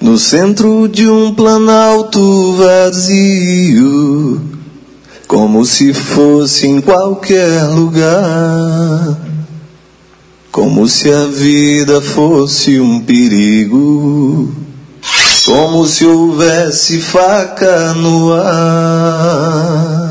No centro de um planalto vazio, como se fosse em qualquer lugar, como se a vida fosse um perigo, como se houvesse faca no ar.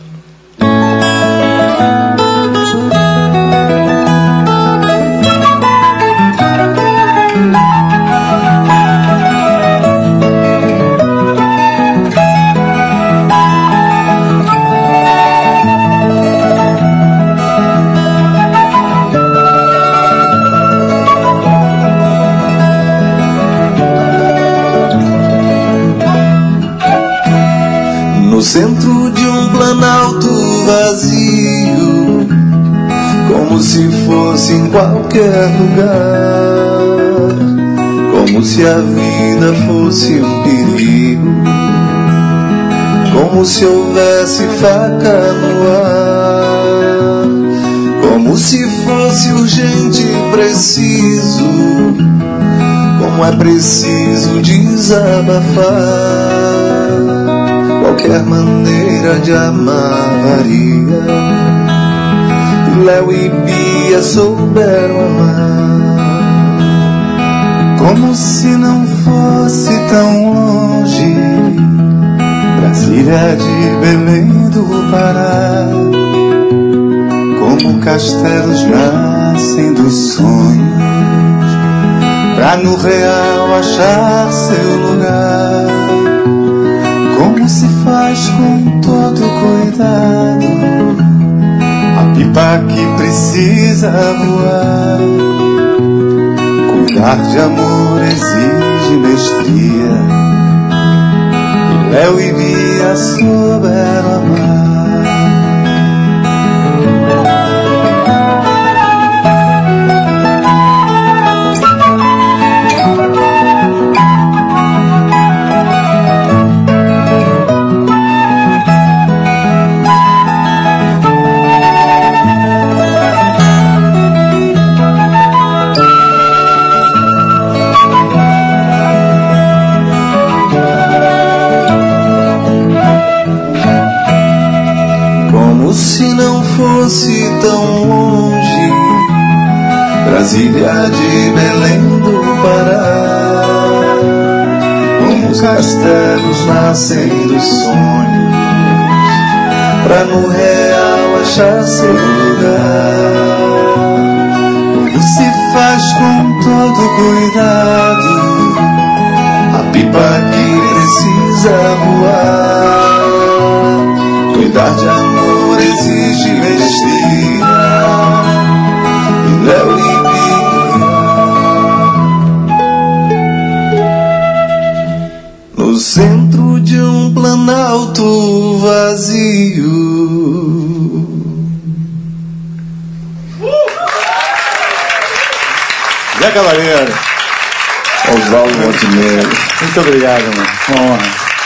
No centro de um planalto vazio, como se fosse em qualquer lugar, como se a vida fosse um perigo, como se houvesse faca no ar, como se fosse urgente e preciso, como é preciso desabafar. Qualquer maneira de amar varia, e Léo e Bia souberam amar. Como se não fosse tão longe, Brasília de Belém do Pará. Como castelos nascem dos sonhos, pra no real achar seu lugar. Como se faz com todo cuidado a pipa que precisa voar. Cuidar de amor exige mestria, e Léo e Bia souberam amar. Como se não fosse tão longe, Brasília de Belém do Pará. Como os castelos nascem dos sonhos, pra no real achar seu lugar. Como se faz com todo cuidado a pipa que precisa voar. Cuidar de amor exige mestria, e Léo e Bia no centro de um planalto vazio. Zé Cavaleiro, Oswaldo Montenegro. muito obrigado, mano. Uma honra.